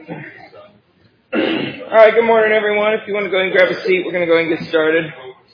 All right, good morning, everyone. If you want to go ahead and grab a seat, we're going to go ahead and get started.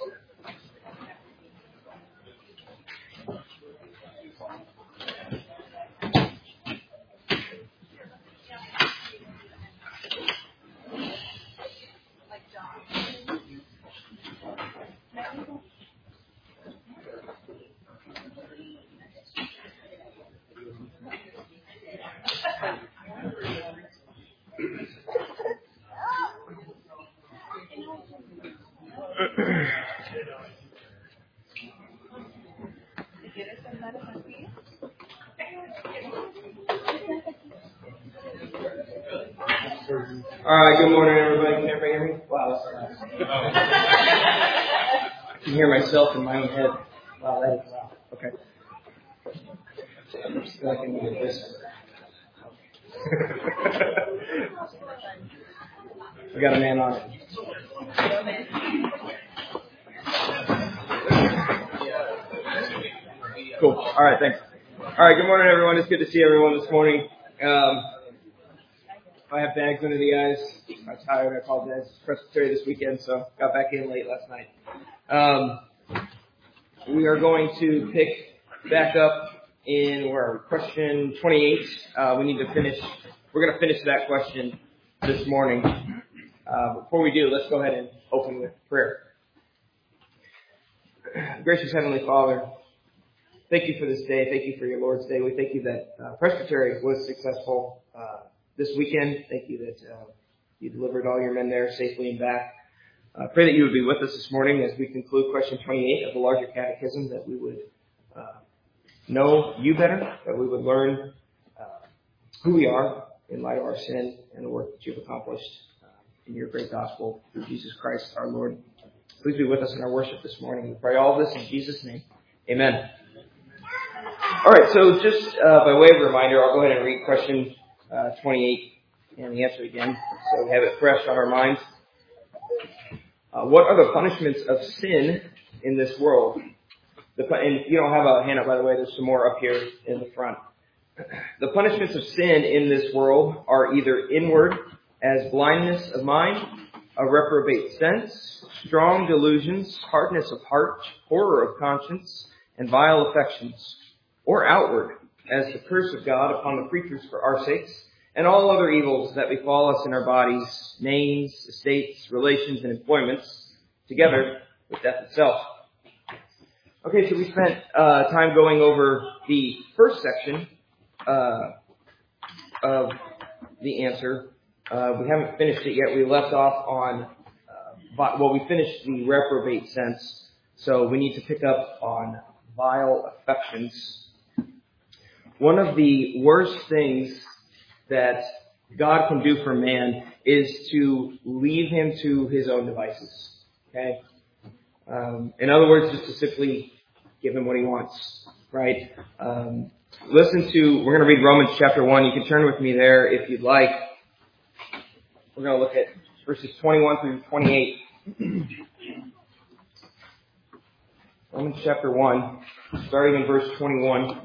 All right, good morning, everybody. Can everybody hear me? Wow, that's nice. I can hear myself in my own head. Wow, that is loud. Okay. I feel like I need a whisper. We got a man on it. Cool. All right, thanks. All right, good morning, everyone. It's good to see everyone this morning. I have bags under the eyes. I'm tired. I apologize. Presbytery this weekend, so got back in late last night. We are going to pick back up in question 28. We need to finish. We're going to finish that question this morning. Before we do, let's go ahead and open with prayer. Gracious Heavenly Father, thank you for this day. Thank you for your Lord's Day. We thank you that Presbytery was successful this weekend. Thank you that you delivered all your men there safely and back. I pray that you would be with us this morning as we conclude question 28 of the larger catechism, that we would know you better, that we would learn who we are in light of our sin and the work that you've accomplished in your great gospel through Jesus Christ our Lord. Please be with us in our worship this morning. We pray all this in Jesus' name. Amen. All right, so just by way of reminder, I'll go ahead and read question 28 and the answer again, so we have it fresh on our minds. What are the punishments of sin in this world? And if you don't have a hand up, by the way, there's some more up here in the front. The punishments of sin in this world are either inward, as blindness of mind, a reprobate sense, strong delusions, hardness of heart, horror of conscience, and vile affections, or outward, as the curse of God upon the creatures for our sakes, and all other evils that befall us in our bodies, names, estates, relations, and employments, together with death itself. Okay, so we spent time going over the first section of the answer. We haven't finished it yet. We left off on, we finished the reprobate sense, so we need to pick up on vile affections. One of the worst things that God can do for man is to leave him to his own devices. Okay? In other words, just to simply give him what he wants. Right? We're going to read Romans chapter 1. You can turn with me there if you'd like. We're going to look at verses 21 through 28. Romans chapter 1, starting in verse 21.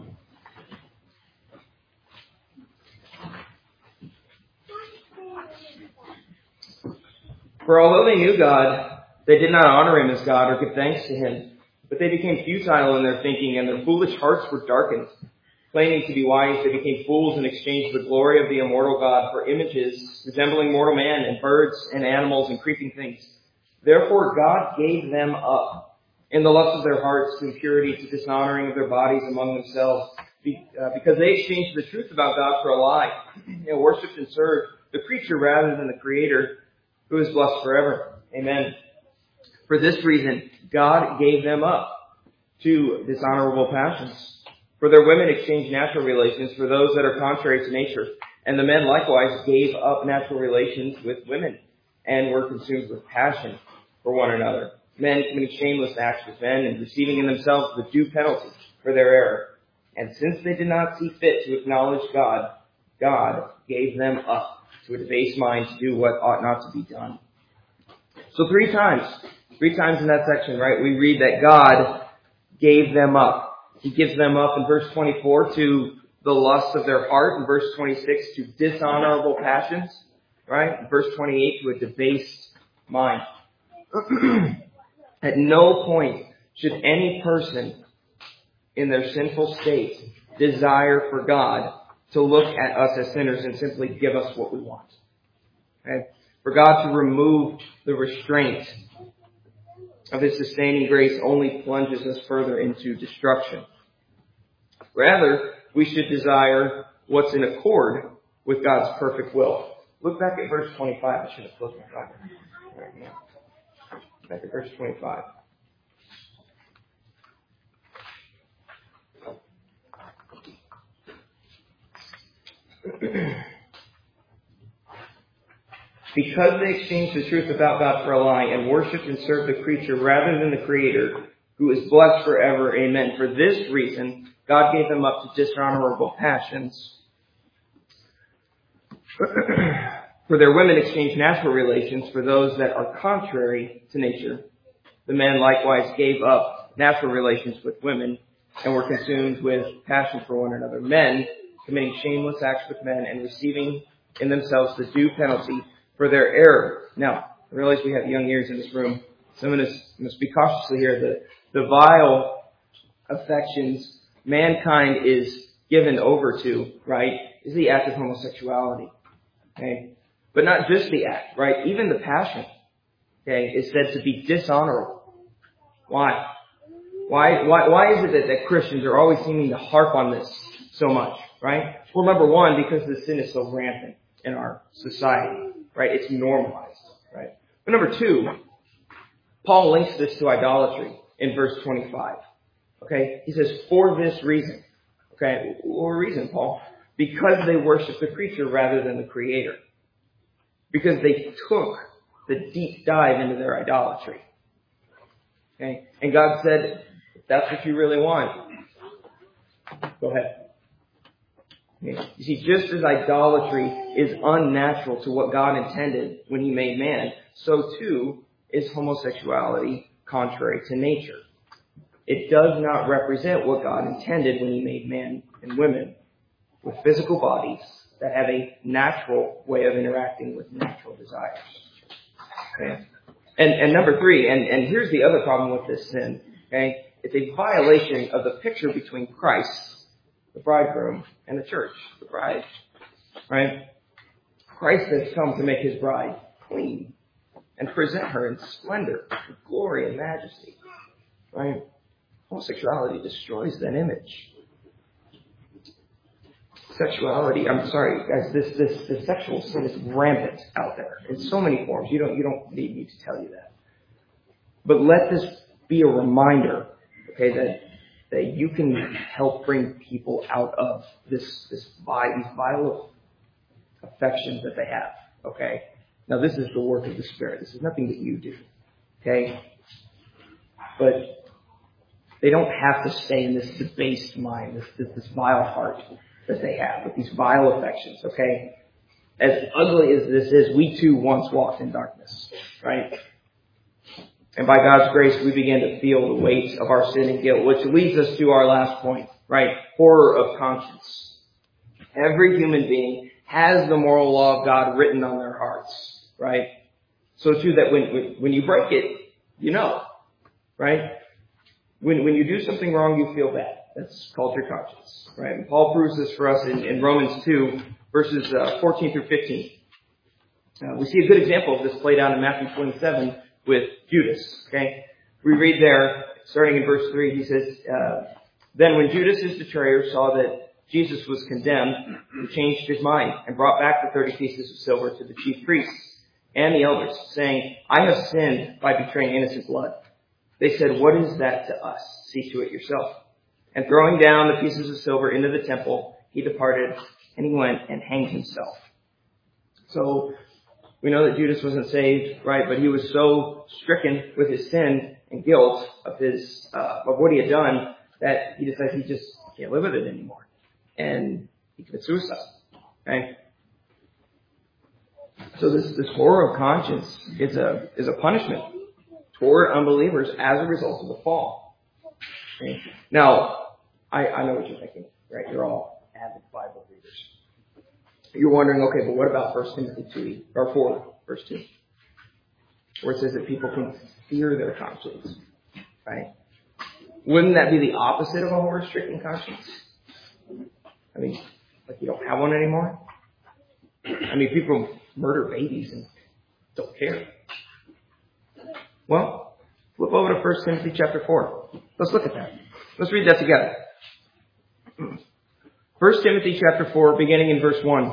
For although they knew God, they did not honor him as God or give thanks to him. But they became futile in their thinking, and their foolish hearts were darkened. Claiming to be wise, they became fools and exchanged the glory of the immortal God for images resembling mortal man and birds and animals and creeping things. Therefore God gave them up in the lust of their hearts to impurity, to dishonoring of their bodies among themselves, because they exchanged the truth about God for a lie, and worshipped and served the creature rather than the Creator, who is blessed forever. Amen. For this reason, God gave them up to dishonorable passions. For their women exchanged natural relations for those that are contrary to nature. And the men likewise gave up natural relations with women, and were consumed with passion for one another. Men committing shameless acts with men, and receiving in themselves the due penalty for their error. And since they did not see fit to acknowledge God, God gave them up to a debased mind to do what ought not to be done. So three times in that section, right, we read that God gave them up. He gives them up in verse 24 to the lust of their heart, in verse 26 to dishonorable passions, right? Verse 28, to a debased mind. At no point should any person in their sinful state desire for God to look at us as sinners and simply give us what we want. Okay? For God to remove the restraint of His sustaining grace only plunges us further into destruction. Rather, we should desire what's in accord with God's perfect will. Look back at verse 25. I should have closed my Bible right now. Back at verse 25. Because they exchanged the truth about God for a lie and worshipped and served the creature rather than the Creator, who is blessed forever. Amen. For this reason, God gave them up to dishonorable passions. For their women exchanged natural relations for those that are contrary to nature. The men likewise gave up natural relations with women and were consumed with passion for one another. Men committing shameless acts with men and receiving in themselves the due penalty for their error. Now, I realize we have young ears in this room. Some of us must be cautiously here. The vile affections mankind is given over to, right, is the act of homosexuality. Okay? But not just the act, right? Even the passion, okay, is said to be dishonorable. Why? Why is it that Christians are always seeming to harp on this so much, right? Well, number one, because the sin is so rampant in our society, right? It's normalized, right? But number two, Paul links this to idolatry in verse 25. Okay? He says, for this reason. Okay? What reason, Paul? Because they worship the creature rather than the Creator. Because they took the deep dive into their idolatry. Okay? And God said, if that's what you really want, go ahead. You see, just as idolatry is unnatural to what God intended when He made man, so too is homosexuality contrary to nature. It does not represent what God intended when He made man and women with physical bodies that have a natural way of interacting with natural desires. Okay? And number three, and here's the other problem with this sin, okay? It's a violation of the picture between Christ, the bridegroom, and the church, the bride. Right? Christ has come to make His bride clean and present her in splendor, glory, and majesty. Right? Homosexuality destroys that image. Sexuality, I'm sorry, guys, this sexual sin is rampant out there in so many forms. You don't need me to tell you that. But let this be a reminder, okay, that you can help bring people out of these vile affections that they have. Okay? Now this is the work of the Spirit. This is nothing that you do. Okay? But they don't have to stay in this debased mind, this vile heart that they have, with these vile affections, okay? As ugly as this is, we too once walked in darkness, right? And by God's grace, we begin to feel the weight of our sin and guilt, which leads us to our last point, right? Horror of conscience. Every human being has the moral law of God written on their hearts, right? So too that when you break it, you know, right? When you do something wrong, you feel bad. That's called your conscience, right? And Paul proves this for us in Romans 2, verses 14 through 15. We see a good example of this played out in Matthew 27 with Judas, okay? We read there, starting in verse 3, he says, Then when Judas, his betrayer, saw that Jesus was condemned, he changed his mind and brought back the 30 pieces of silver to the chief priests and the elders, saying, I have sinned by betraying innocent blood. They said, what is that to us? See to it yourself. And throwing down the pieces of silver into the temple, he departed and he went and hanged himself. So we know that Judas wasn't saved, right? But he was so stricken with his sin and guilt of what he had done that he decided he just can't live with it anymore. And he committed suicide. Okay? So this horror of conscience is a punishment toward unbelievers as a result of the fall. Okay? Now, I know what you're thinking, right? You're all avid Bible readers. You're wondering, okay, but what about 1 Timothy 4, verse 2? Where it says that people can sear their conscience, right? Wouldn't that be the opposite of a horror-stricken conscience? I mean, like you don't have one anymore? I mean, people murder babies and don't care. Well, flip over to 1 Timothy chapter 4. Let's look at that. Let's read that together. 1 Timothy chapter 4, beginning in verse 1.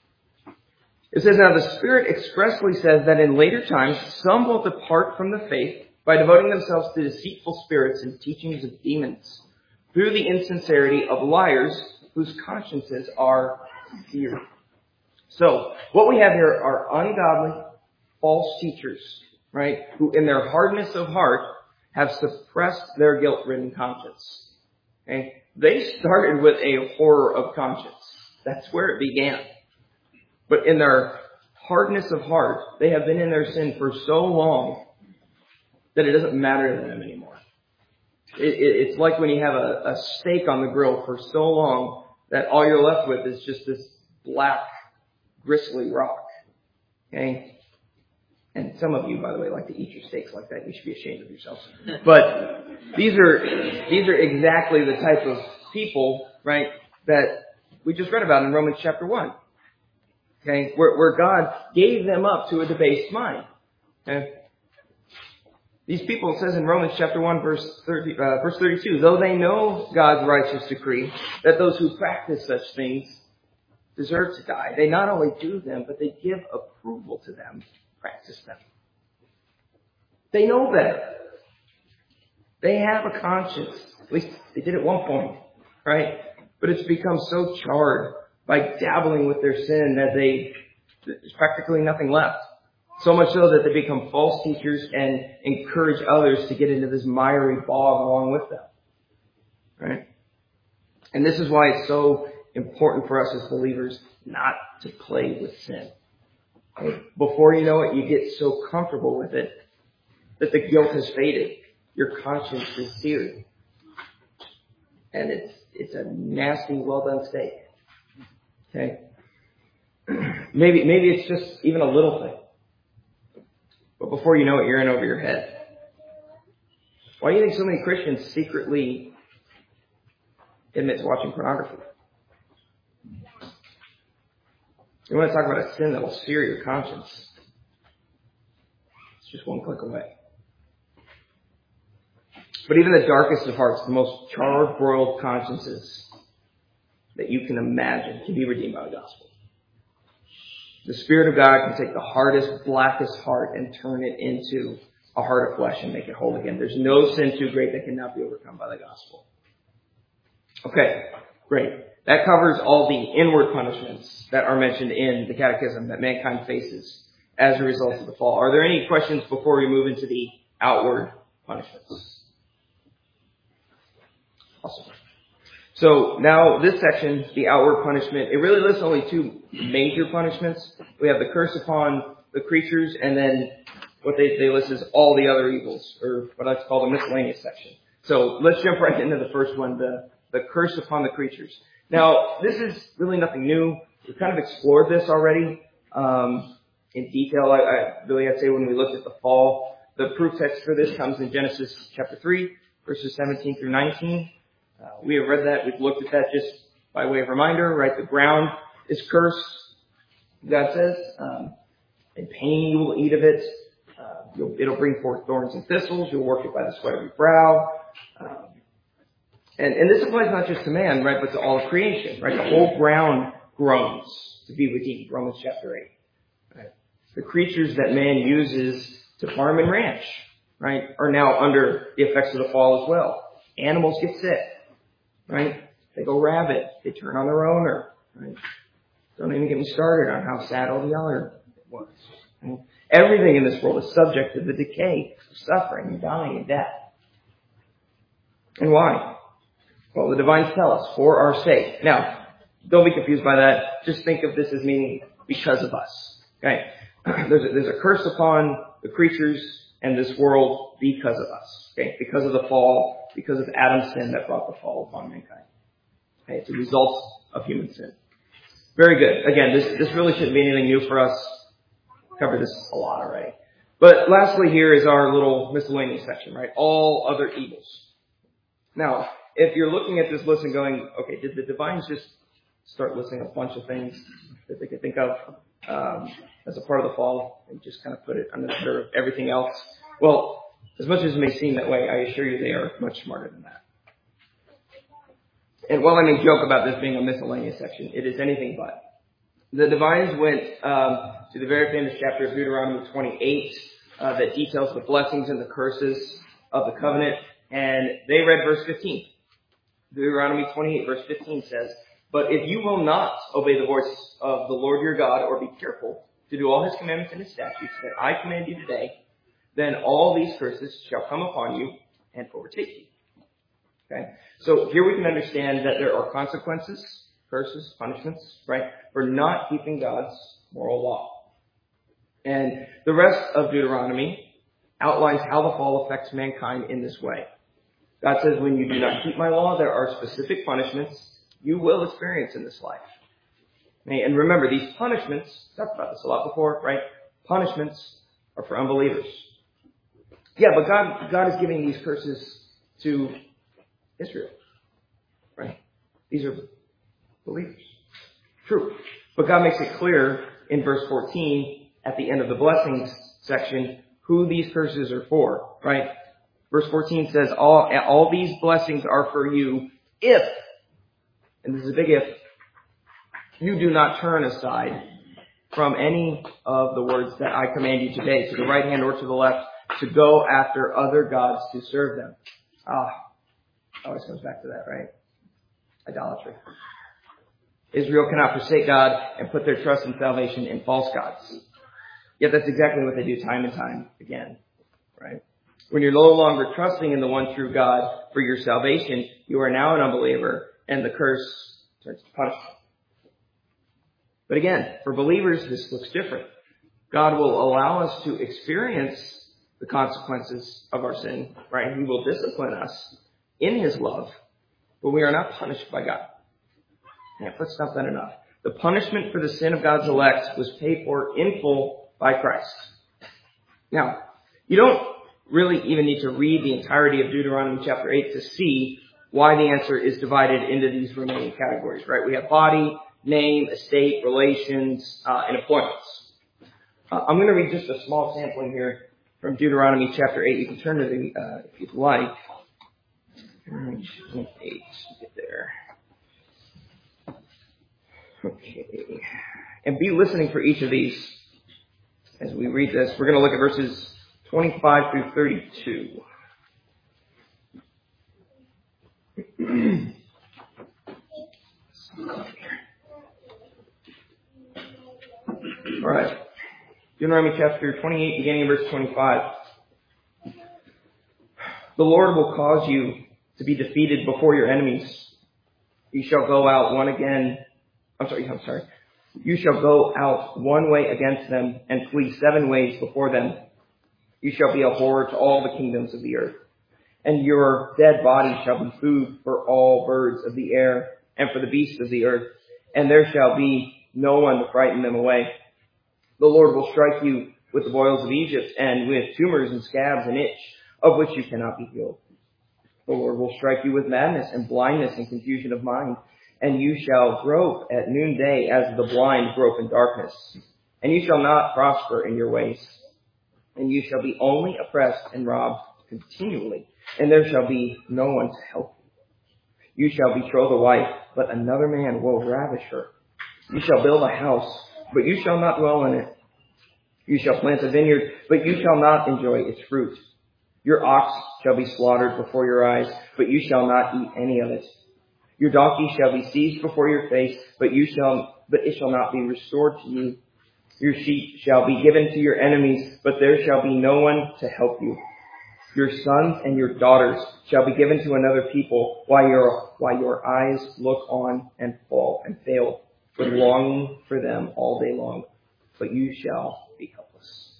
It says, "Now the Spirit expressly says that in later times some will depart from the faith by devoting themselves to deceitful spirits and teachings of demons, through the insincerity of liars whose consciences are seared." So, what we have here are ungodly, false teachers, right, who in their hardness of heart have suppressed their guilt-ridden conscience. Okay? They started with a horror of conscience. That's where it began. But in their hardness of heart, they have been in their sin for so long that it doesn't matter to them anymore. It's like when you have a steak on the grill for so long that all you're left with is just this black, gristly rock. Okay? And some of you, by the way, like to eat your steaks like that. You should be ashamed of yourselves. But these are exactly the type of people, right, that we just read about in Romans chapter 1. Okay? Where God gave them up to a debased mind. Okay? These people, it says in Romans chapter 1, verse 32, "Though they know God's righteous decree that those who practice such things deserve to die, they not only do them, but they give approval to them, practice them." They know better. They have a conscience. At least they did at one point, right? But it's become so charred by dabbling with their sin that there's practically nothing left. So much so that they become false teachers and encourage others to get into this miry bog along with them. Right? And this is why it's so important for us as believers not to play with sin. Okay? Before you know it, you get so comfortable with it that the guilt has faded. Your conscience is seared. And it's a nasty, well done steak. Okay? Maybe it's just even a little thing. But before you know it, you're in over your head. Why do you think so many Christians secretly admit to watching pornography? You want to talk about a sin that will sear your conscience? It's just one click away. But even the darkest of hearts, the most charbroiled consciences that you can imagine, can be redeemed by the gospel. The Spirit of God can take the hardest, blackest heart and turn it into a heart of flesh and make it whole again. There's no sin too great that cannot be overcome by the gospel. Okay, great. That covers all the inward punishments that are mentioned in the Catechism that mankind faces as a result of the fall. Are there any questions before we move into the outward punishments? Awesome. So now this section, the outward punishment, it really lists only two major punishments. We have the curse upon the creatures, and then what they list is all the other evils, or what I call the miscellaneous section. So let's jump right into the first one, the curse upon the creatures. Now, this is really nothing new. We've kind of explored this already in detail. I'd say when we looked at the fall, the proof text for this comes in Genesis chapter 3, verses 17 through 19. We have read that. We've looked at that just by way of reminder, right? The ground is cursed, God says. In pain you will eat of it. It'll bring forth thorns and thistles. You'll work it by the sweat of your brow. And this applies not just to man, right, but to all of creation, right? The whole ground groans to be redeemed, Romans chapter 8. Right? The creatures that man uses to farm and ranch, right, are now under the effects of the fall as well. Animals get sick. Right? They go rabid. They turn on their owner. Right? Don't even get me started on how sad all the other was. Right? Everything in this world is subject to the decay, suffering, and dying, and death. And why? Well, the divines tell us, for our sake. Now, don't be confused by that. Just think of this as meaning because of us. Okay? There's a curse upon the creatures and this world because of us. Okay? Because of the fall. Because of Adam's sin that brought the fall upon mankind. Okay, it's a result of human sin. Very good. Again, this really shouldn't be anything new for us. Covered this a lot already. But lastly here is our little miscellaneous section, right? All other evils. Now, if you're looking at this list and going, okay, did the divines just start listing a bunch of things that they could think of as a part of the fall and just kind of put it under the header of everything else? Well, as much as it may seem that way, I assure you they are much smarter than that. And while I may joke about this being a miscellaneous section, it is anything but. The divines went to the very famous chapter of Deuteronomy 28 that details the blessings and the curses of the covenant, and they read verse 15. Deuteronomy 28 verse 15 says, "But if you will not obey the voice of the Lord your God, or be careful to do all his commandments and his statutes that I command you today, then all these curses shall come upon you and overtake you." Okay? So here we can understand that there are consequences, curses, punishments, right, for not keeping God's moral law. And the rest of Deuteronomy outlines how the fall affects mankind in this way. God says, when you do not keep my law, there are specific punishments you will experience in this life. And remember, these punishments, I've talked about this a lot before, right? Punishments are for unbelievers. Yeah, but God is giving these curses to Israel, right? These are believers. True. But God makes it clear in verse 14 at the end of the blessings section who these curses are for, right? Verse 14 says, all these blessings are for you if, and this is a big if, you do not turn aside from any of the words that I command you today, to the right hand or to the left, to go after other gods to serve them. Always comes back to that, right? Idolatry. Israel cannot forsake God and put their trust and salvation in false gods. Yet that's exactly what they do time and time again, right? When you're no longer trusting in the one true God for your salvation, you are now an unbeliever, and the curse turns to punishment. But again, for believers, this looks different. God will allow us to experience the consequences of our sin, right? He will discipline us in his love, but we are not punished by God. Yeah, that's not that enough. The punishment for the sin of God's elect was paid for in full by Christ. Now, you don't really even need to read the entirety of Deuteronomy chapter 8 to see why the answer is divided into these remaining categories, right? We have body, name, estate, relations, and appointments. I'm going to read just a small sampling here from Deuteronomy chapter 8. You can turn to the, if you'd like. Deuteronomy 8, get there. Okay. And be listening for each of these as we read this. We're going to look at verses 25 through 32. All right. Deuteronomy chapter 28, beginning in verse 25. The Lord will cause you to be defeated before your enemies. You shall go out You shall go out one way against them and flee 7 ways before them. You shall be a horror to all the kingdoms of the earth. And your dead body shall be food for all birds of the air and for the beasts of the earth. And there shall be no one to frighten them away. The Lord will strike you with the boils of Egypt and with tumors and scabs and itch, of which you cannot be healed. The Lord will strike you with madness and blindness and confusion of mind. And you shall grope at noonday as the blind grope in darkness. And you shall not prosper in your ways. And you shall be only oppressed and robbed continually. And there shall be no one to help you. You shall betroth a wife, but another man will ravish her. You shall build a house, but you shall not dwell in it. You shall plant a vineyard, but you shall not enjoy its fruit. Your ox shall be slaughtered before your eyes, but you shall not eat any of it. Your donkey shall be seized before your face, but it shall not be restored to you. Your sheep shall be given to your enemies, but there shall be no one to help you. Your sons and your daughters shall be given to another people, while your eyes look on and fall and fail, with longing for them all day long. But you shall be helpless.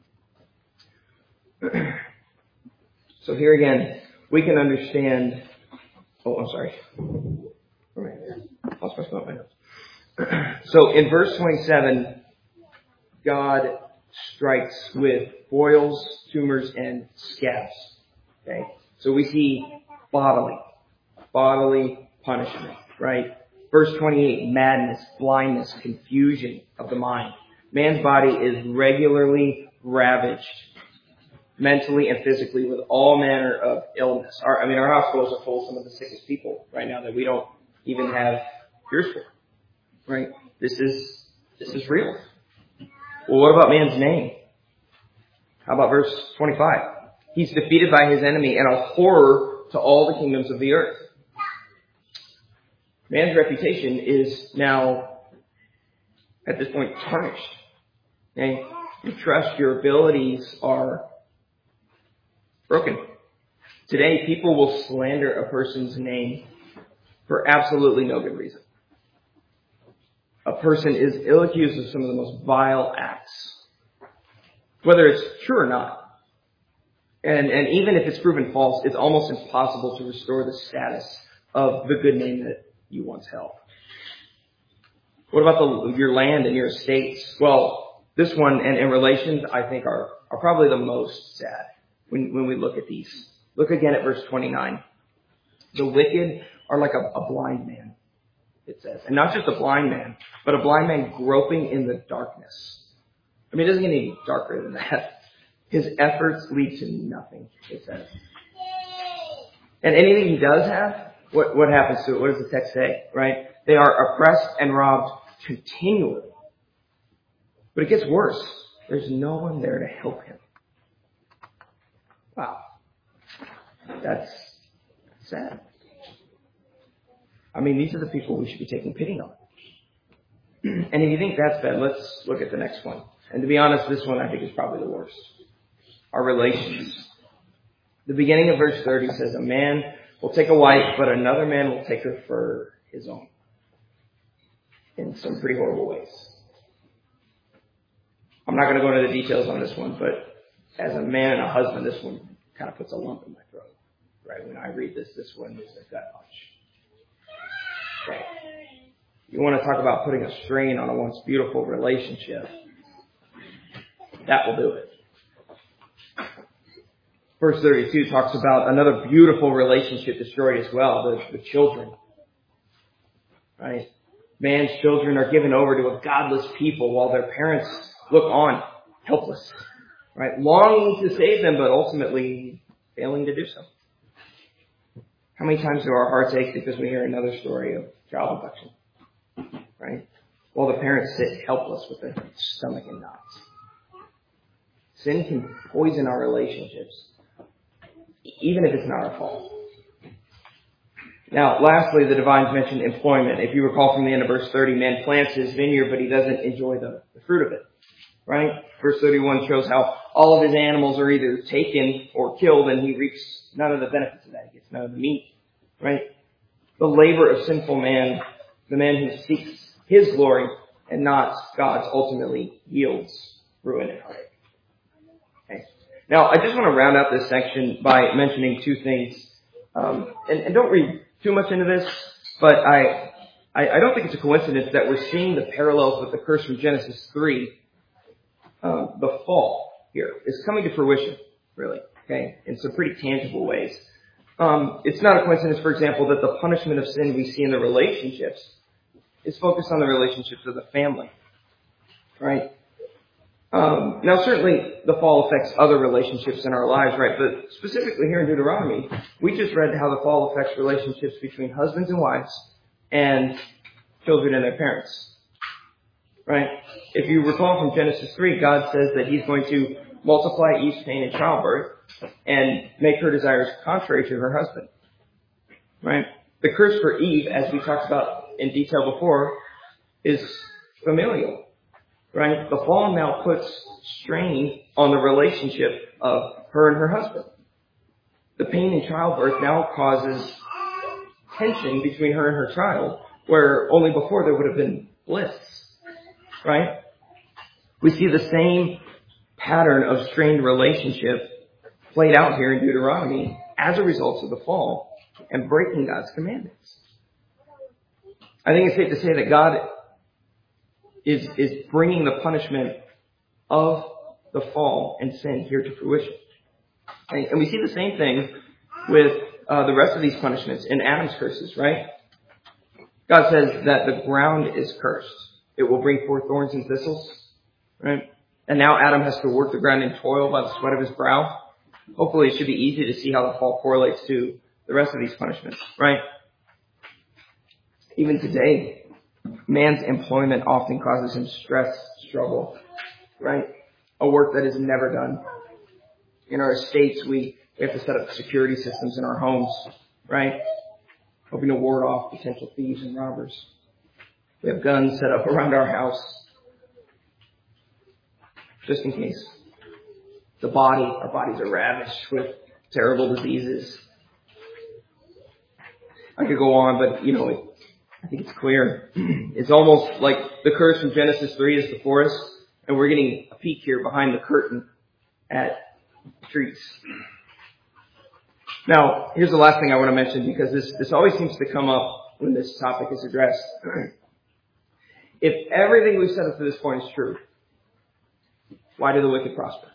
So here again, we can understand. Oh, I'm sorry. Right there. Lost my spot, my notes. So in verse 27, God strikes with boils, tumors, and scabs. Okay? So we see bodily punishment, right? Verse 28, madness, blindness, confusion of the mind. Man's body is regularly ravaged mentally and physically with all manner of illness. Our hospitals are full of some of the sickest people right now that we don't even have cures for, right? This is real. Well, what about man's name? How about verse 25? He's defeated by his enemy and a horror to all the kingdoms of the earth. Man's reputation is now, at this point, tarnished. Okay? Your trust, your abilities are broken. Today, people will slander a person's name for absolutely no good reason. A person is ill-accused of some of the most vile acts, whether it's true or not. And even if it's proven false, it's almost impossible to restore the status of the good name that you once held. What about your land and your estates? Well, this one and relations, I think, are probably the most sad when we look at these. Look again at verse 29. The wicked are like a blind man, it says. And not just a blind man, but a blind man groping in the darkness. I mean, it doesn't get any darker than that. His efforts lead to nothing, it says. And anything he does have, what happens to it? What does the text say, right? They are oppressed and robbed continually. But it gets worse. There's no one there to help him. Wow. That's sad. I mean, these are the people we should be taking pity on. And if you think that's bad, let's look at the next one. And to be honest, this one I think is probably the worst. Our relations. The beginning of verse 30 says, a man will take a wife, but another man will take her for his own. In some pretty horrible ways. I'm not going to go into the details on this one, but as a man and a husband, this one kind of puts a lump in my throat. Right? When I read this one is a gut punch. Okay. You want to talk about putting a strain on a once beautiful relationship. That will do it. Verse 32 talks about another beautiful relationship destroyed as well, the children. Right? Man's children are given over to a godless people while their parents look on, helpless. Right? Longing to save them, but ultimately failing to do so. How many times do our hearts ache because we hear another story of child abduction? Right? While the parents sit helpless with their stomach in knots. Sin can poison our relationships, even if it's not our fault. Now, lastly, the divines mention employment. If you recall from the end of verse 30, man plants his vineyard, but he doesn't enjoy the fruit of it. Right? Verse 31 shows how all of his animals are either taken or killed, and he reaps none of the benefits of that. He gets none of the meat. Right? The labor of sinful man, the man who seeks his glory and not God's, ultimately yields ruin and heartache. Okay. Now, I just want to round out this section by mentioning two things. And don't read too much into this, but I don't think it's a coincidence that we're seeing the parallels with the curse from Genesis 3. The fall here is coming to fruition, really, okay, in some pretty tangible ways. It's not a coincidence, for example, that the punishment of sin we see in the relationships is focused on the relationships of the family, right? Now, certainly the fall affects other relationships in our lives, right? But specifically here in Deuteronomy, we just read how the fall affects relationships between husbands and wives and children and their parents, right? If you recall from Genesis 3, God says that he's going to multiply Eve's pain in childbirth and make her desires contrary to her husband, right? The curse for Eve, as we talked about in detail before, is familial, right? The fall now puts strain on the relationship of her and her husband. The pain in childbirth now causes tension between her and her child, where only before there would have been bliss, right? We see the same pattern of strained relationship played out here in Deuteronomy as a result of the fall and breaking God's commandments. I think it's safe to say that God is bringing the punishment of the fall and sin here to fruition. And we see the same thing with the rest of these punishments in Adam's curses, right? God says that the ground is cursed. It will bring forth thorns and thistles, right? And now Adam has to work the ground in toil by the sweat of his brow. Hopefully it should be easy to see how the fall correlates to the rest of these punishments, right? Even today, man's employment often causes him stress, struggle, right? A work that is never done. In our estates, we have to set up security systems in our homes, right? Hoping to ward off potential thieves and robbers. We have guns set up around our house, just in case. Our bodies are ravished with terrible diseases. I could go on, but I think it's clear. It's almost like the curse from Genesis 3 is before us, and we're getting a peek here behind the curtain at trees. Now, here's the last thing I want to mention, because this always seems to come up when this topic is addressed. If everything we've said up to this point is true, why do the wicked prosper?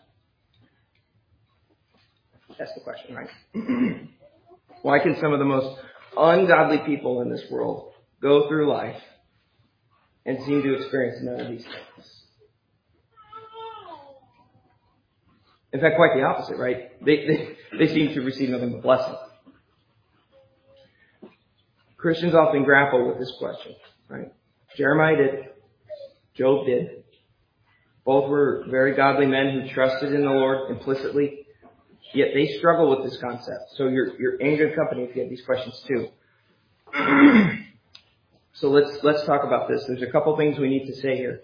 That's the question, right? Why can some of the most ungodly people in this world go through life and seem to experience none of these things? In fact, quite the opposite, right? They seem to receive nothing but blessing. Christians often grapple with this question, right? Jeremiah did. Job did. Both were very godly men who trusted in the Lord implicitly, yet they struggle with this concept. So you're in good company if you have these questions too. So let's talk about this. There's a couple things we need to say here.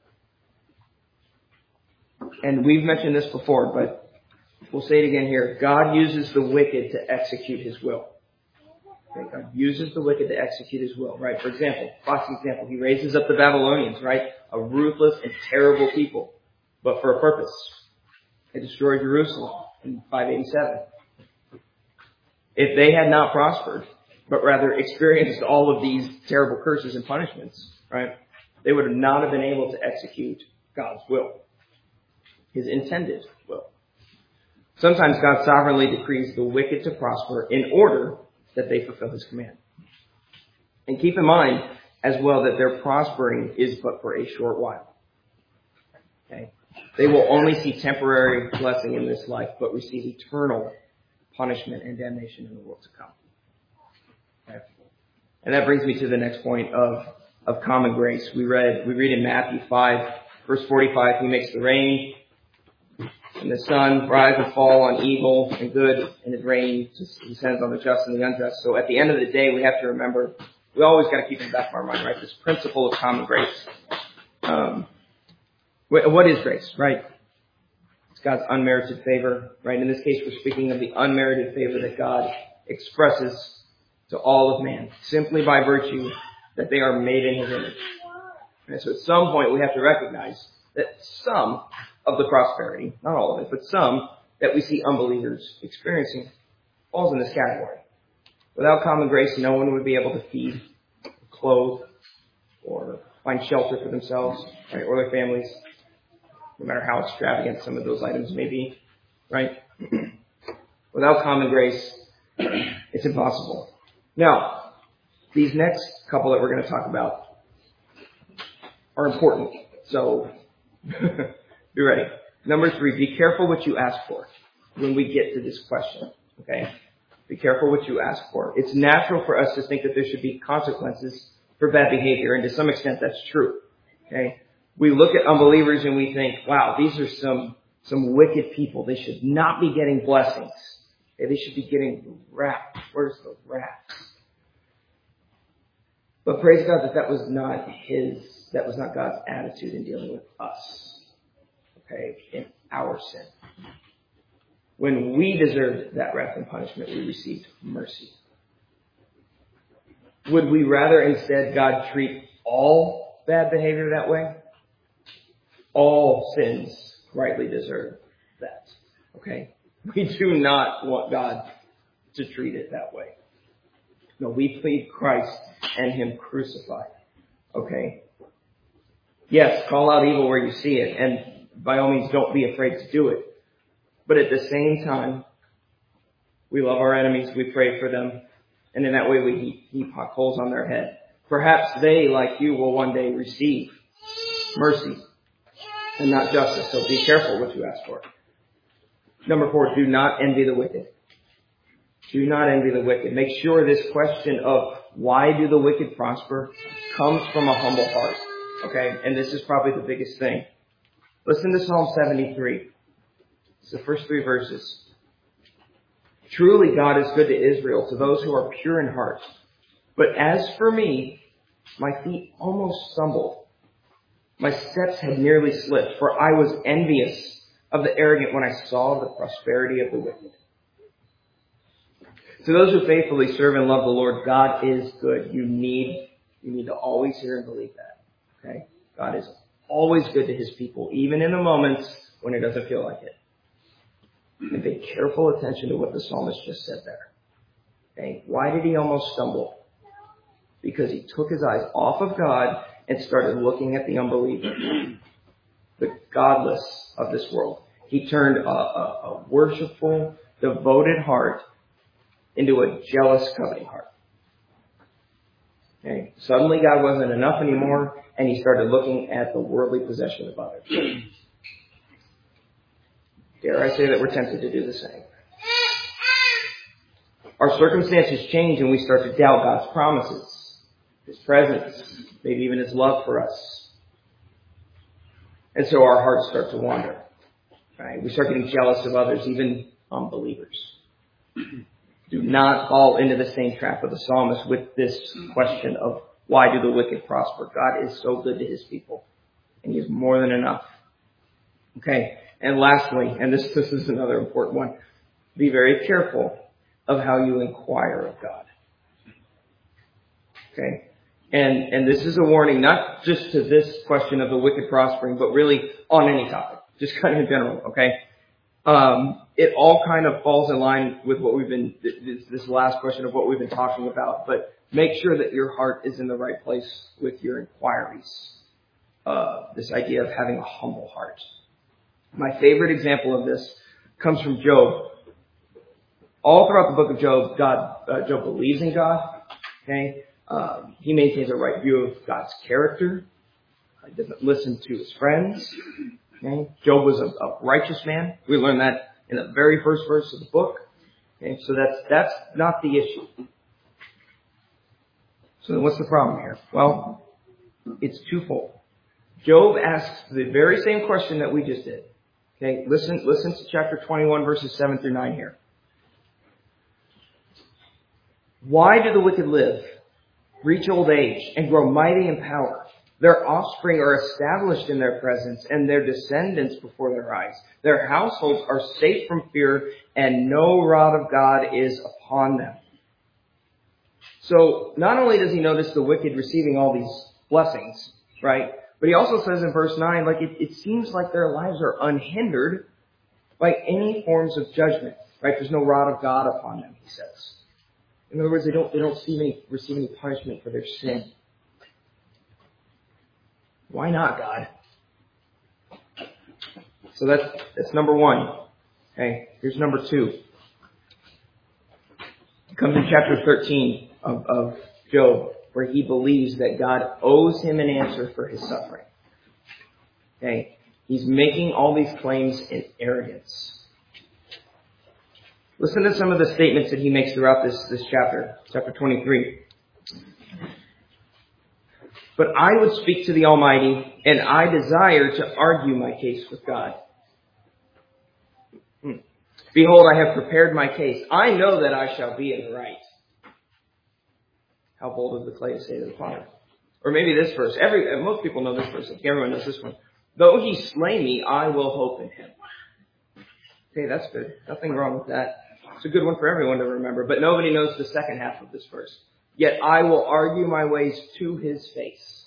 And we've mentioned this before, but we'll say it again here. God uses the wicked to execute his will. Okay, God uses the wicked to execute his will, right? For example, classic example, he raises up the Babylonians, right? A ruthless and terrible people, but for a purpose. They destroyed Jerusalem in 587. If they had not prospered, but rather experienced all of these terrible curses and punishments, right? They would not have been able to execute God's will. His intended will. Sometimes God sovereignly decrees the wicked to prosper in order that they fulfill his command. And keep in mind as well that their prospering is but for a short while. Okay? They will only see temporary blessing in this life, but receive eternal punishment and damnation in the world to come. Okay? And that brings me to the next point of common grace. We read in Matthew 5, verse 45, he makes the rain and the sun rise and fall on evil and good, and it rains, descends on the just and the unjust. So at the end of the day, we have to remember, we always got to keep in the back of our mind, right? This principle of common grace. What is grace, right? It's God's unmerited favor, right? In this case, we're speaking of the unmerited favor that God expresses to all of man, simply by virtue that they are made in his image. And so at some point, we have to recognize that some of the prosperity, not all of it, but some that we see unbelievers experiencing falls in this category. Without common grace, no one would be able to feed, clothe, or find shelter for themselves, right, or their families, no matter how extravagant some of those items may be, right? Without common grace, it's impossible. Now, these next couple that we're going to talk about are important, so be ready. Number 3, be careful what you ask for when we get to this question, okay? Be careful what you ask for. It's natural for us to think that there should be consequences for bad behavior, and to some extent that's true, okay? We look at unbelievers and we think, wow, these are some wicked people. They should not be getting blessings. Okay? They should be getting wrath. Where's the wrath? But praise God that was not God's attitude in dealing with us, okay, in our sin. When we deserved that wrath and punishment, we received mercy. Would we rather instead God treat all bad behavior that way? All sins rightly deserve that. Okay? We do not want God to treat it that way. No, we plead Christ and him crucified. Okay? Yes, call out evil where you see it, and by all means don't be afraid to do it. But at the same time, we love our enemies, we pray for them, and in that way we heap hot coals on their head. Perhaps they, like you, will one day receive mercy and not justice, so be careful what you ask for. Number 4, do not envy the wicked. Do not envy the wicked. Make sure this question of why do the wicked prosper comes from a humble heart. Okay? And this is probably the biggest thing. Listen to Psalm 73. It's the first 3 verses. Truly God is good to Israel, to those who are pure in heart. But as for me, my feet almost stumbled. My steps had nearly slipped, for I was envious of the arrogant when I saw the prosperity of the wicked. To those who faithfully serve and love the Lord, God is good. You need to always hear and believe that. Okay? God is always good to his people, even in the moments when it doesn't feel like it. And pay careful attention to what the psalmist just said there. Okay? Why did he almost stumble? Because he took his eyes off of God and started looking at the unbeliever, the godless of this world. He turned a worshipful, devoted heart into a jealous, coveting heart. Okay? Suddenly God wasn't enough anymore, and he started looking at the worldly possession of others. Dare I say that we're tempted to do the same. Our circumstances change and we start to doubt God's promises, his presence, maybe even his love for us. And so our hearts start to wander. Right? We start getting jealous of others, even unbelievers. Do not fall into the same trap of the psalmist with this question of why do the wicked prosper? God is so good to his people, and he is more than enough. Okay, and lastly, and this is another important one, be very careful of how you inquire of God. Okay, and this is a warning not just to this question of the wicked prospering, but really on any topic, just kind of in general. Okay. It all kind of falls in line with what we've been, this last question of what we've been talking about, but make sure that your heart is in the right place with your inquiries. This idea of having a humble heart. My favorite example of this comes from Job. All throughout the book of Job, Job believes in God. Okay, he maintains a right view of God's character. He doesn't listen to his friends. Okay? Job was a righteous man. We learn that in the very first verse of the book. Okay? So that's not the issue. So what's the problem here? Well, it's twofold. Job asks the very same question that we just did. Okay, listen to chapter 21, verses 7 through 9 here. Why do the wicked live, reach old age, and grow mighty in power? Their offspring are established in their presence, and their descendants before their eyes. Their households are safe from fear, and no rod of God is upon them. So, not only does he notice the wicked receiving all these blessings, right? But he also says in verse 9, like it seems like their lives are unhindered by any forms of judgment, right? There's no rod of God upon them, he says. In other words, they don't receive any punishment for their sin. Why not, God? So that's number 1. Okay, here's number 2. It comes in chapter 13 of Job, where he believes that God owes him an answer for his suffering. Okay, he's making all these claims in arrogance. Listen to some of the statements that he makes throughout this chapter 23. But I would speak to the Almighty, and I desire to argue my case with God. Behold, I have prepared my case. I know that I shall be in the right. How bold is the clay to say to the potter? Or maybe this verse. Most people know this verse. I think everyone knows this one. Though he slay me, I will hope in him. Okay, that's good. Nothing wrong with that. It's a good one for everyone to remember. But nobody knows the second half of this verse. Yet I will argue my ways to his face.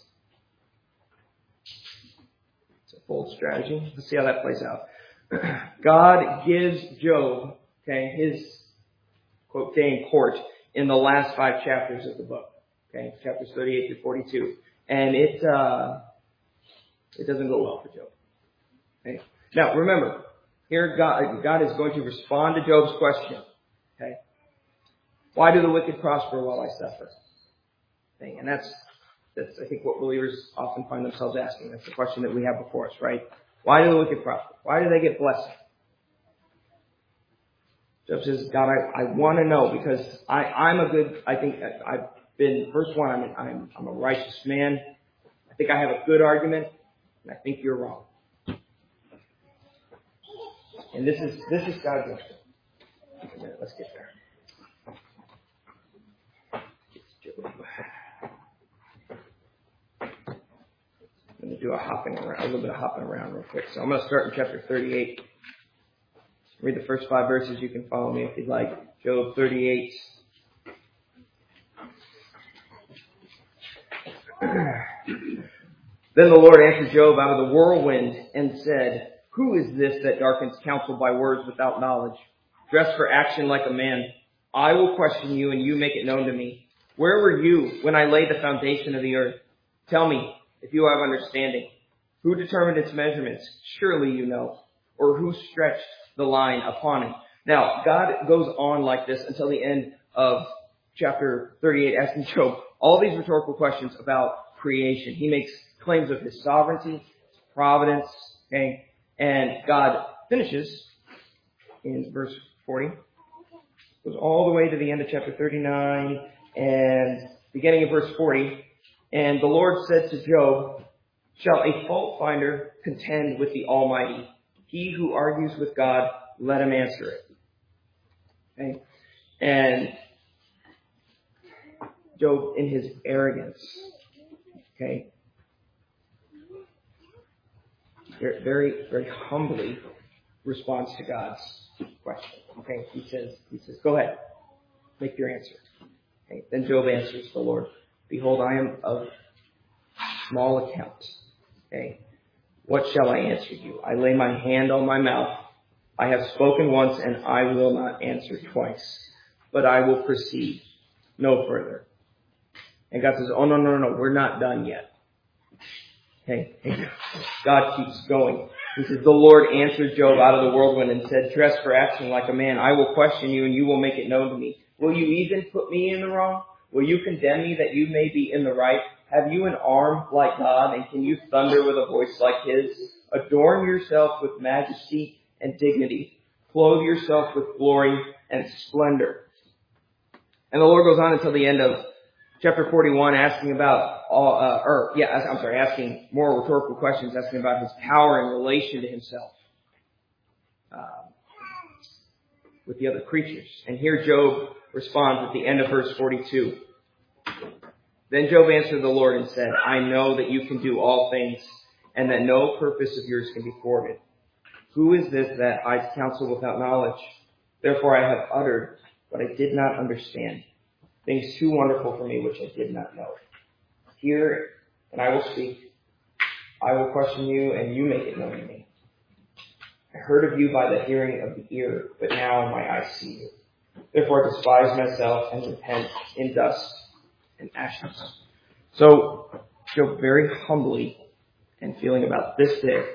It's a bold strategy. Let's see how that plays out. God gives Job, his, quote, day in court in the last 5 chapters of the book. Okay, chapters 38 to 42. And It doesn't go well for Job. Okay? Now, remember, here God is going to respond to Job's question. Okay? Why do the wicked prosper while I suffer? Okay? And that's I think what believers often find themselves asking. That's the question that we have before us, right? Why do the wicked prosper? Why do they get blessed? Job says, God, I want to know because I think I've been, verse 1, I'm a righteous man. I think I have a good argument, and I think you're wrong. And this is God's answer. Wait a minute, let's get there. I'm going to do a little bit of hopping around real quick. So I'm going to start in chapter 38. Read the first 5 verses. You can follow me if you'd like. Job 38. Then the Lord answered Job out of the whirlwind and said, Who is this that darkens counsel by words without knowledge? Dressed for action like a man. I will question you and you make it known to me. Where were you when I laid the foundation of the earth? Tell me if you have understanding. Who determined its measurements? Surely you know. Or who stretched the line upon it? Now, God goes on like this until the end of chapter 38, asking Job all these rhetorical questions about creation. He makes claims of his sovereignty, his providence, okay? And God finishes in verse 40. Goes all the way to the end of chapter 39 and beginning of verse 40. And the Lord said to Job, Shall a fault finder contend with the Almighty? He who argues with God, let him answer it. Okay? And Job, in his arrogance, okay, very, very humbly responds to God's question. Okay, he says, go ahead, make your answer. Okay, then Job answers the Lord, Behold, I am of small account. Okay, what shall I answer you? I lay my hand on my mouth. I have spoken once and I will not answer twice, but I will proceed no further. And God says, oh, no, we're not done yet. Okay. God keeps going. He says, the Lord answered Job out of the whirlwind and said, Dress for action like a man. I will question you and you will make it known to me. Will you even put me in the wrong? Will you condemn me that you may be in the right? Have you an arm like God, and can you thunder with a voice like his? Adorn yourself with majesty and dignity. Clothe yourself with glory and splendor. And the Lord goes on until the end of chapter 41, asking asking more rhetorical questions, asking about his power in relation to himself with the other creatures. And here Job responds at the end of verse 42. Then Job answered the Lord and said, I know that you can do all things, and that no purpose of yours can be thwarted. Who is this that hides counsel without knowledge? Therefore I have uttered what I did not understand, things too wonderful for me which I did not know. Hear, and I will speak. I will question you, and you make it known to me. I heard of you by the hearing of the ear, but now my eyes see you. Therefore I despise myself and repent in dust and ashes. So, Job very humbly and feeling about this day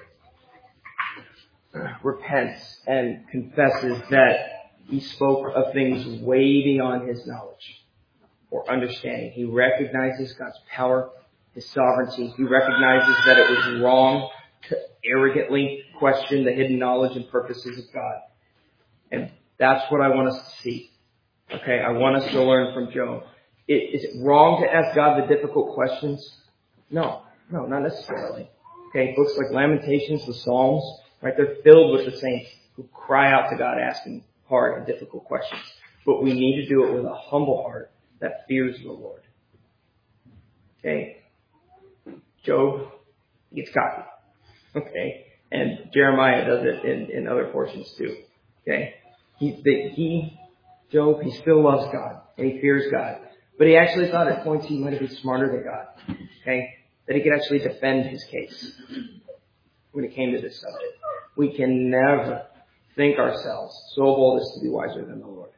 repents and confesses that he spoke of things way beyond his knowledge or understanding. He recognizes God's power, his sovereignty. He recognizes that it was wrong to arrogantly question the hidden knowledge and purposes of God. And that's what I want us to see. Okay, I want us to learn from Job. Is it wrong to ask God the difficult questions? No, not necessarily. Okay, books like Lamentations, the Psalms, right, they're filled with the saints who cry out to God asking hard and difficult questions. But we need to do it with a humble heart that fears the Lord. Okay, Job gets cocky. Okay, and Jeremiah does it in other portions too. Okay, Job, he still loves God and he fears God. But he actually thought at points he might have been smarter than God. Okay? That he could actually defend his case when it came to this subject. We can never think ourselves so bold as to be wiser than the Lord.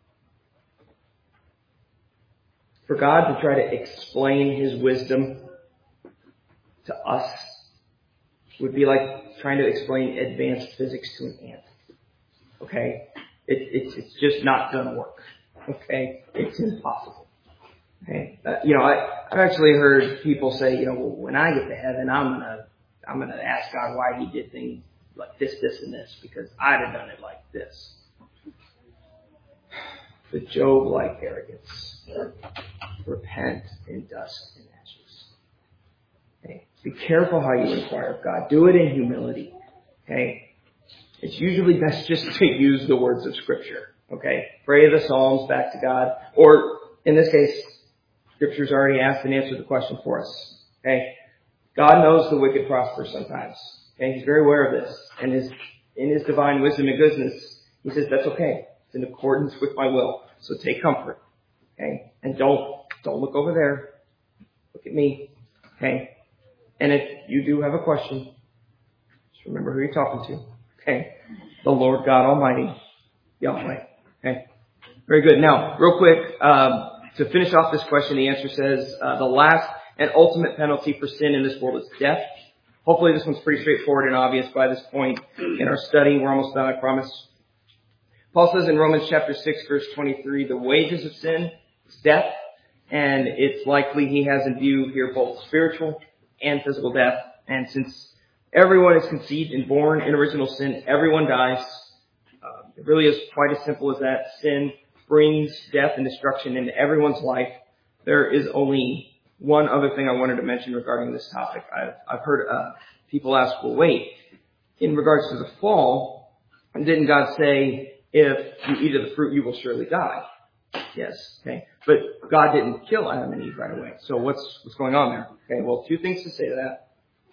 For God to try to explain his wisdom to us would be like trying to explain advanced physics to an ant. Okay? It's just not going to work. Okay? It's impossible. Okay? I've actually heard people say, well, when I get to heaven, I'm gonna ask God why He did things like this, and this, because I'd have done it like this. The Job-like arrogance. Repent in dust and ashes. Okay? Be careful how you inquire of God. Do it in humility. Okay? It's usually best just to use the words of Scripture. Okay? Pray the Psalms back to God. Or, in this case, Scripture's already asked and answered the question for us. Okay? God knows the wicked prosper sometimes. Okay? He's very aware of this. And in His divine wisdom and goodness, He says, that's okay. It's in accordance with my will. So take comfort. Okay? And don't look over there. Look at me. Okay? And if you do have a question, just remember who you're talking to. Okay? The Lord God Almighty. Yahweh. Okay? Very good. Now, real quick, to finish off this question, the answer says, the last and ultimate penalty for sin in this world is death. Hopefully this one's pretty straightforward and obvious by this point in our study. We're almost done, I promise. Paul says in Romans chapter 6, verse 23, the wages of sin is death. And it's likely he has in view here both spiritual and physical death. And since everyone is conceived and born in original sin, everyone dies. It really is quite as simple as that. Sin brings death and destruction into everyone's life. There is only one other thing I wanted to mention regarding this topic. I've heard people ask, well, wait, in regards to the fall, didn't God say, if you eat of the fruit, you will surely die? Yes. Okay. But God didn't kill Adam and Eve right away. So what's going on there? Okay. Well, two things to say to that.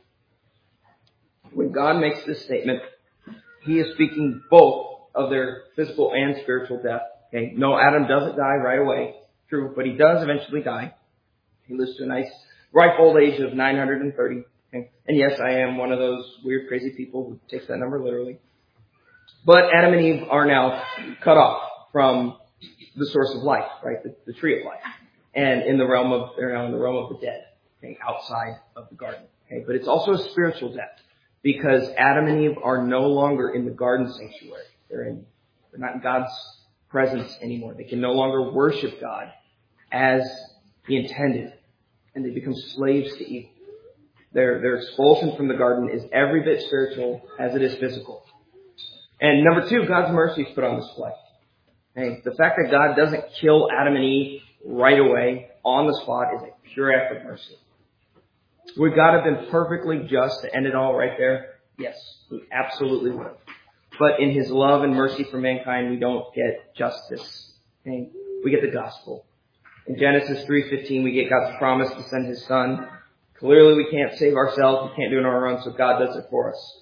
When God makes this statement, He is speaking both of their physical and spiritual death. Okay. No, Adam doesn't die right away. True. But he does eventually die. He lives to a nice, ripe old age of 930. Okay. And yes, I am one of those weird, crazy people who takes that number literally. But Adam and Eve are now cut off from the source of life, right? The tree of life. And they're now in the realm of the dead, okay, outside of the garden. Okay, but it's also a spiritual death because Adam and Eve are no longer in the garden sanctuary. They're not in God's presence anymore. They can no longer worship God as He intended. And they become slaves to evil. Their expulsion from the garden is every bit spiritual as it is physical. And number two, God's mercy is put on display. Okay, the fact that God doesn't kill Adam and Eve right away on the spot is a pure act of mercy. Would God have been perfectly just to end it all right there? Yes, He absolutely would have. But in His love and mercy for mankind, we don't get justice. Okay? We get the gospel. In Genesis 3:15, we get God's promise to send His Son. Clearly, we can't save ourselves. We can't do it on our own, so God does it for us.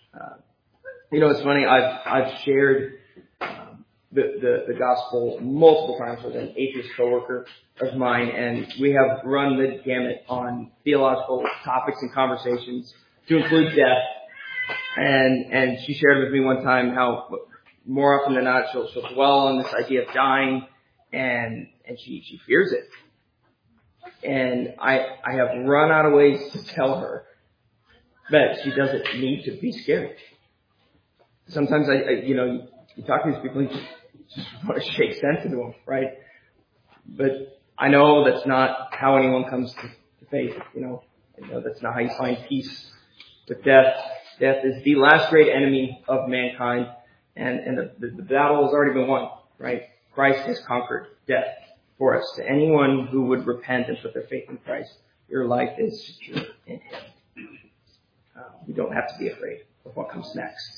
It's funny. I've shared the gospel multiple times with an atheist coworker of mine, and we have run the gamut on theological topics and conversations to include death. And she shared with me one time how more often than not she'll dwell on this idea of dying, and she fears it. And I have run out of ways to tell her that she doesn't need to be scared. Sometimes you talk to these people and you just want to shake sense into them, right? But I know that's not how anyone comes to faith, I know that's not how you find peace with death. Death is the last great enemy of mankind, and the battle has already been won, right? Christ has conquered death for us. To anyone who would repent and put their faith in Christ, your life is secure in Him. You don't have to be afraid of what comes next.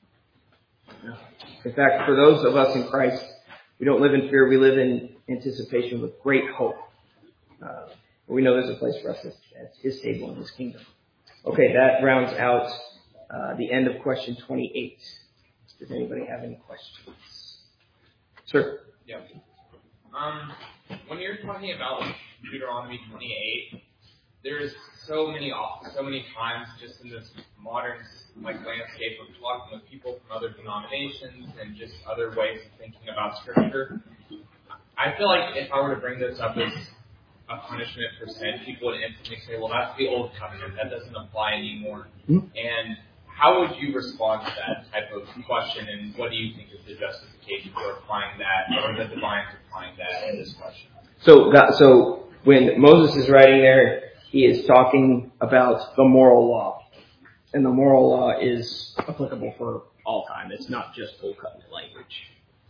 In fact, for those of us in Christ, we don't live in fear. We live in anticipation with great hope. We know there's a place for us at His table in His kingdom. Okay, that rounds out the end of question 28. Does anybody have any questions? Sir? Yeah. When you're talking about Deuteronomy 28, there's so many times just in this modern landscape of talking with people from other denominations and just other ways of thinking about Scripture. I feel like if I were to bring this up as a punishment for sin, people would instantly say, well, that's the old covenant. That doesn't apply anymore. Mm-hmm. And how would you respond to that type of question, and what do you think is the justification for applying that, or the divines applying that in this question? So when Moses is writing there, he is talking about the moral law. And the moral law is applicable for all time. It's not just Old Covenant language.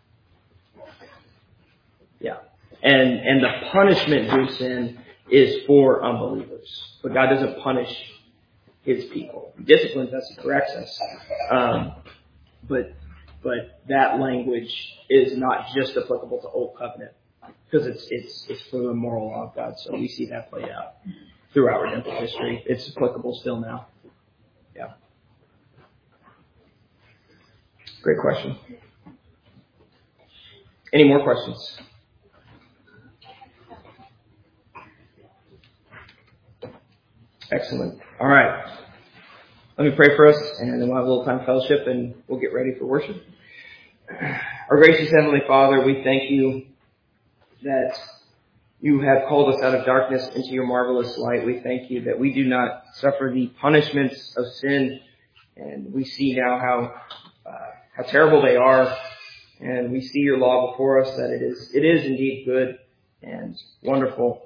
Yeah. And the punishment due sin is for unbelievers. But God doesn't punish His people. He disciplines us, He corrects us. But that language is not just applicable to Old Covenant, because it's for the moral law of God. So we see that played out throughout redemptive history. It's applicable still now. Yeah. Great question. Any more questions? Excellent. All right. Let me pray for us, and then we'll have a little time of fellowship, and we'll get ready for worship. Our gracious Heavenly Father, we thank you that you have called us out of darkness into your marvelous light. We thank you that we do not suffer the punishments of sin, and we see now how terrible they are, and we see your law before us, that it is indeed good and wonderful.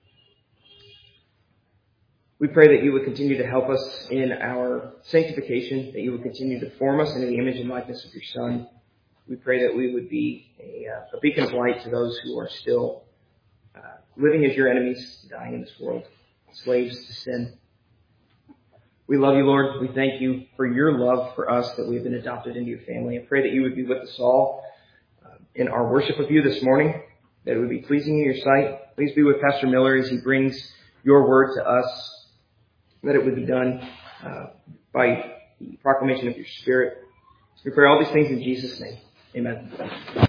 We pray that you would continue to help us in our sanctification, that you would continue to form us into the image and likeness of your Son. We pray that we would be a beacon of light to those who are still living as your enemies, dying in this world, slaves to sin. We love you, Lord. We thank you for your love for us, that we've been adopted into your family. I pray that you would be with us all in our worship of you this morning, that it would be pleasing in your sight. Please be with Pastor Miller as he brings your word to us, that it would be done by the proclamation of your Spirit. We pray all these things in Jesus' name. Amen.